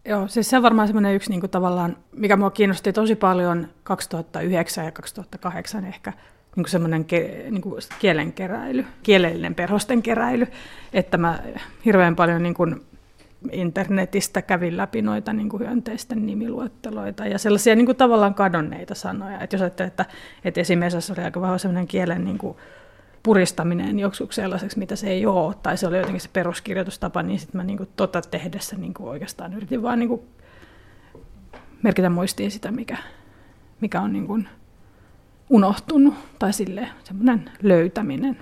Joo, siis se on varmaan semmoinen yksi niin kuin tavallaan, mikä mua kiinnosti tosi paljon 2009 ja 2008 ehkä, niin kuin semmoinen niin kuin kielenkeräily, kielellinen perhosten keräily, että mä hirveän paljon niin kuin internetistä kävin läpi noita niin kuin hyönteisten nimiluetteloita ja sellaisia niin kuin tavallaan kadonneita sanoja. Että jos ajattelee, että esimerkiksi oli aika vahva semmoinen kielen niin kuin puristaminen joksikin sellaiseksi, mitä se ei ole, tai se oli jotenkin se peruskirjoitustapa, niin sitten mä niin kuin tehdessä niin kuin oikeastaan yritin vaan niin kuin merkitä muistiin sitä, mikä on niin kuin unohtunut, tai silleen semmoinen löytäminen.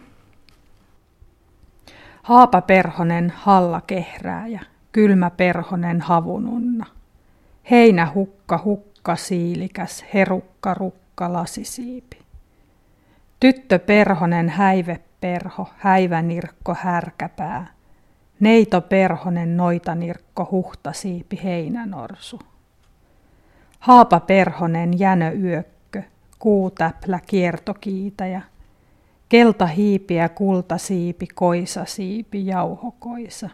Haapaperhonen hallakehrääjä, kylmä perhonen havununna. Heinä hukka hukka siilikäs, herukka rukka lasisiipi. Tyttö perhonen häiveperho, häivänirkko härkäpää. Neito perhonen noitanirkko huhtasiipi heinänorsu. Haapa perhonen jänöyökkö, kuutäplä kiertokiitäjä. Keltahiipiä kultasiipi, koisasiipi, jauhokoisa.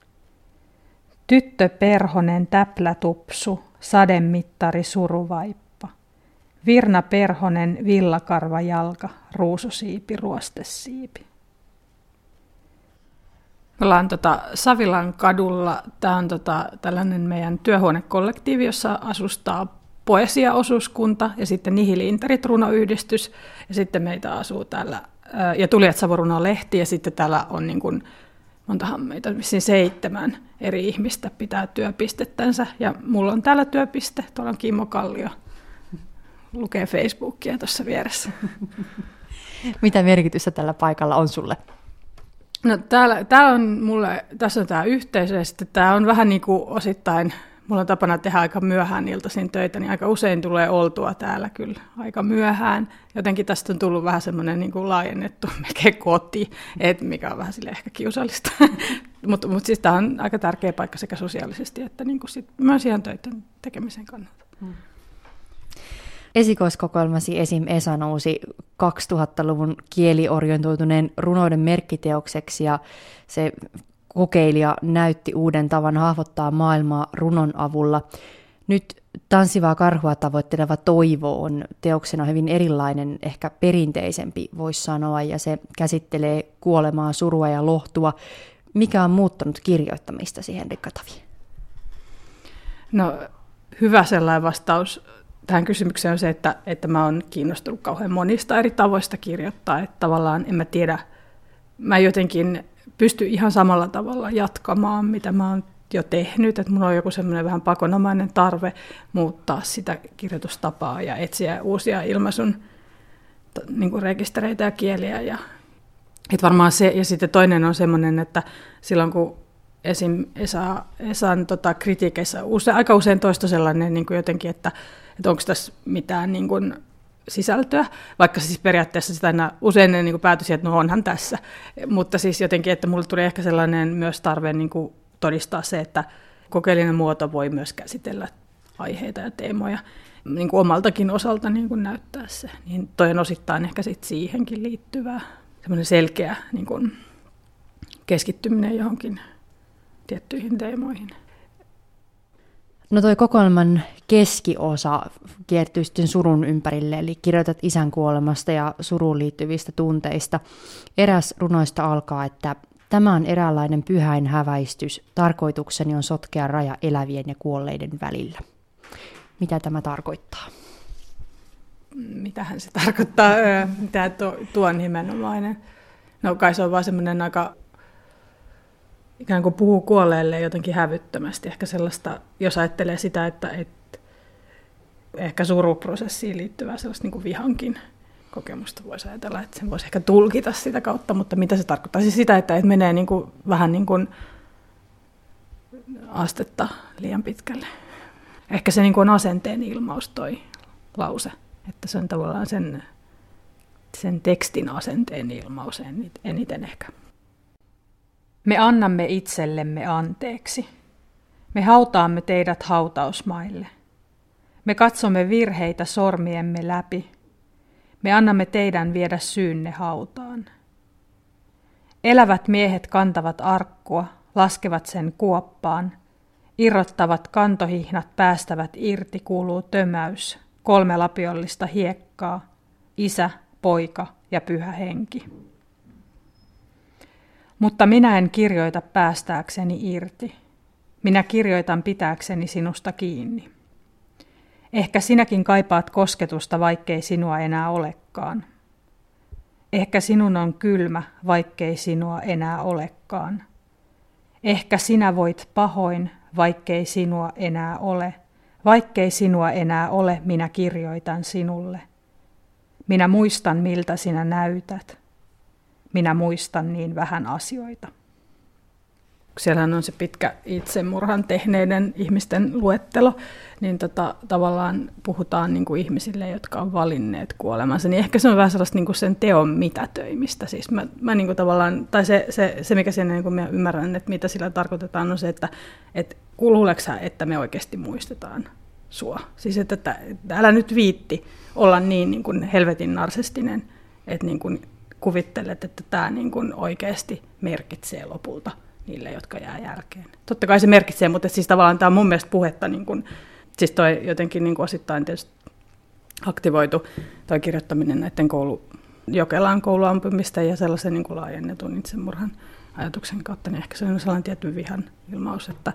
Tyttö perhonen täplätupsu, sademittari suruvaippa. Virna perhonen villakarva jalka, ruususiipi, ruostesiipi. Me ollaan Savilan kadulla. Tämä on tällainen meidän työhuonekollektiivi, jossa asustaa poesiaosuuskunta ja sitten Nihili-interit runoyhdistys. Ja sitten meitä asuu täällä, ja Tulijat Savoruno lehti, ja sitten täällä on niin kuin, montahan meitä, 7 eri ihmistä pitää työpistettänsä. Ja mulla on täällä työpiste, tuolla on Kimmo Kallio. Lukee Facebookia tuossa vieressä. Mitä merkitystä tällä paikalla on sulle? No tää on mulle, tässä on tämä yhteisö, ja sitten tämä on vähän niin kuin osittain, mulla on tapana tehdä aika myöhään iltaisin töitä, niin aika usein tulee oltua täällä kyllä aika myöhään. Jotenkin tästä on tullut vähän semmoinen niin kuin laajennettu melkein koti, mikä on vähän sille ehkä kiusallista. Mutta siis tämä on aika tärkeä paikka sekä sosiaalisesti että niin kuin sit myös ihan töiden tekemisen kannalta. Esikoiskokoelmasi Esim. Esa nousi 2000-luvun kieliorientoituneen runouden merkkiteokseksi, ja se kokeilija näytti uuden tavan hahmottaa maailmaa runon avulla. Nyt Tanssivaa karhua tavoitteleva toivo on teoksena hyvin erilainen, ehkä perinteisempi voisi sanoa, ja se käsittelee kuolemaa, surua ja lohtua. Mikä on muuttanut kirjoittamistasi, Henrikka Tavi? No, hyvä sellainen vastaus tähän kysymykseen on se, että mä oon kiinnostunut kauhean monista eri tavoista kirjoittaa, että tavallaan en mä tiedä, mä jotenkin pysty ihan samalla tavalla jatkamaan, mitä mä oon jo tehnyt, että mulla on joku semmoinen vähän pakonomainen tarve muuttaa sitä kirjoitustapaa ja etsiä uusia ilmaisun niin kuin rekistereitä ja kieliä. Ja, että varmaan se, ja sitten toinen on semmoinen, että silloin kun esim. Esan kritiikeissä aika usein toistoi sellainen niin kuin jotenkin, että onko tässä mitään niin kuin sisältöä, vaikka siis periaatteessa sitä aina usein niin kuin päätyi siihen, että no onhan tässä, mutta siis jotenkin, että mulle tuli ehkä sellainen myös tarve niin kuin todistaa se, että kokeellinen muoto voi myös käsitellä aiheita ja teemoja niin kuin omaltakin osalta niin kuin näyttää se, niin toi on osittain ehkä sit siihenkin liittyvää semmoinen selkeä niin kuin keskittyminen johonkin tiettyihin teemoihin. No toi kokoelman keskiosa kiertyy sitten surun ympärille, eli kirjoitat isän kuolemasta ja suruun liittyvistä tunteista. Eräs runoista alkaa, että tämä on eräänlainen pyhäin häväistys, tarkoitukseni on sotkea raja elävien ja kuolleiden välillä. Mitä tämä tarkoittaa? Mitähän se tarkoittaa? Mitä tuo on nimenomainen? No kai se on vaan semmoinen aika ikään kuin puhuu kuolleelle jotenkin hävyttömästi. Ehkä sellaista, jos ajattelee sitä, että ehkä suruprosessiin liittyvää sellaista niin kuin vihankin kokemusta voisi ajatella, että sen voisi ehkä tulkita sitä kautta, mutta mitä se tarkoittaa? Siis sitä, että menee niin kuin, vähän niin kuin astetta liian pitkälle. Ehkä se niin kuin on asenteen ilmaus toi lause, että se on tavallaan sen tekstin asenteen ilmaus eniten ehkä. Me annamme itsellemme anteeksi. Me hautaamme teidät hautausmaille. Me katsomme virheitä sormiemme läpi. Me annamme teidän viedä syynne hautaan. Elävät miehet kantavat arkkua, laskevat sen kuoppaan. Irrottavat kantohihnat päästävät irti, kuuluu tömäys, 3 lapiollista hiekkaa, Isä, Poika ja Pyhä Henki. Mutta minä en kirjoita päästääkseni irti. Minä kirjoitan pitääkseni sinusta kiinni. Ehkä sinäkin kaipaat kosketusta, vaikkei sinua enää olekaan. Ehkä sinun on kylmä, vaikkei sinua enää olekaan. Ehkä sinä voit pahoin, vaikkei sinua enää ole. Vaikkei sinua enää ole, minä kirjoitan sinulle. Minä muistan, miltä sinä näytät. Minä muistan niin vähän asioita. Siellähän on se pitkä itsemurhan tehneiden ihmisten luettelo, niin tavallaan puhutaan niin kuin ihmisille, jotka on valinneet kuolemansa. Niin ehkä se on vähän sellaista niin kuin sen teon mitätöimistä. Siis mä niin kuin tavallaan, tai se mikä siinä niin kuin mä ymmärrän, että mitä sillä tarkoitetaan, on se, että luuleeko sä, että me oikeasti muistetaan sua? Siis että älä nyt viitti olla niin kuin helvetin narsistinen, että niin kuin kuvittelet, että tämä niin kuin oikeasti merkitsee lopulta niille, jotka jää jälkeen. Totta kai se merkitsee, mutta siis tavallaan tämä on mun mielestä puhetta, niin kuin, siis toi jotenkin niin kuin osittain tietysti aktivoitu toi kirjoittaminen näiden Jokelan kouluampumista ja sellaisen niin kuin laajennetun itsemurhan ajatuksen kautta, niin ehkä se on sellainen tietyn vihan ilmaus, että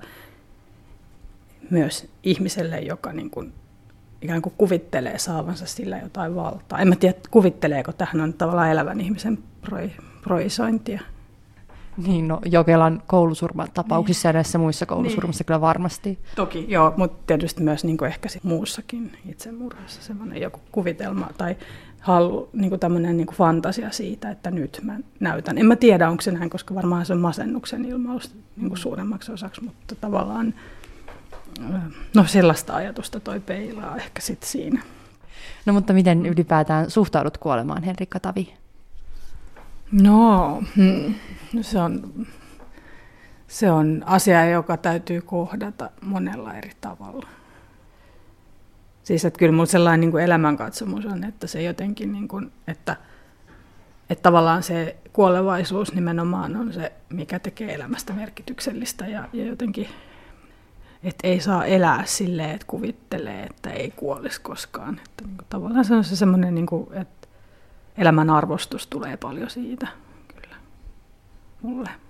myös ihmiselle, joka niin kuin ikään kuin kuvittelee saavansa sillä jotain valtaa. En mä tiedä, kuvitteleeko tähän on tavallaan elävän ihmisen projisointia. Niin, no Jokelan koulusurmatapauksissa ja näissä muissa koulusurmissa kyllä varmasti. Toki, joo, mutta tietysti myös niin kuin ehkä muussakin itsemurhassa semmoinen joku kuvitelma tai niin kuin tämmöinen niin kuin fantasia siitä, että nyt mä näytän. En mä tiedä, onko se näin, koska varmaan se on masennuksen ilmaus niin kuin suuremmaksi osaksi, mutta tavallaan no sellaista ajatusta toi peilaa ehkä sitten siinä. No mutta miten ylipäätään suhtaudut kuolemaan, Henrikka Tavi? No, se on asia, joka täytyy kohdata monella eri tavalla. Siis että kyllä minulla sellainen niin kuin elämänkatsomus on, että se jotenkin, niin kuin, että tavallaan se kuolevaisuus nimenomaan on se, mikä tekee elämästä merkityksellistä ja jotenkin, että ei saa elää silleen, että kuvittelee, että ei kuolisi koskaan. Että niin kuin, tavallaan se on se semmoinen, niin kuin, että elämän arvostus tulee paljon siitä, kyllä, mulle.